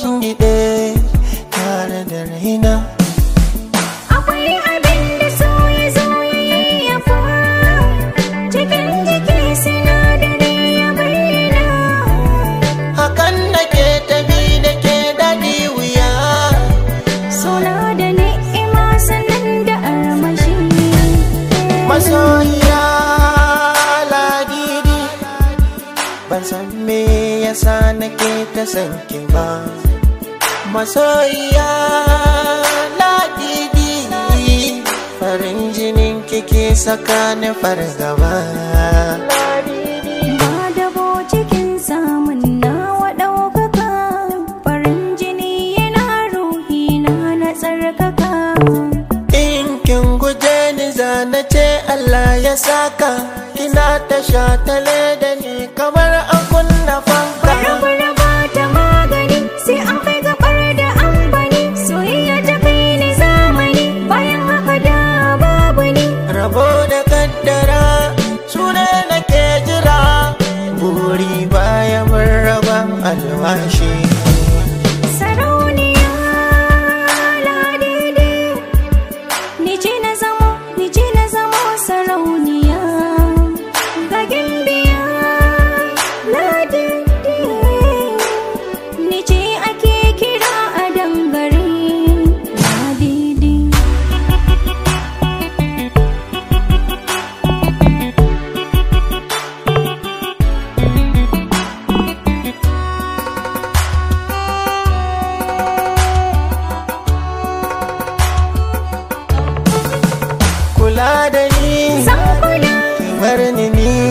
kin gide tare da raina. Akwai abin da so ya zo ya yayyafa cikin jiki, sinadari ya bayyana. Hakan da ke tafi da ke daɗi wuya. Suna da ni'ima sannan da armashi. Masoyiya ladidi, ban san me yasa nake ta san ki ba. Masoyiya ladidi, farin jinin kike saka ni fargaba. Ba dabo cikin samun nawa ɗaukaka, farin jini yana ruhi na tsarkaka. In kin guje ni zana ce Allah ya saka, kina ta shatale da ni kamar an kunna fanka. Bara ba ta magani sai an kai gabar da ambani, soyayya ta kai ni zamani, bayan haka da babu ni. Rabo da kaddara sune nake jira, buri baya mun raba alwashi. Sarauniya ladidi, ni ce na zamo sarauniya. Ga gimbiya ladidi, ni ce ake kira a dangare ladidi. Kula da ni, Zan kula ki bar ni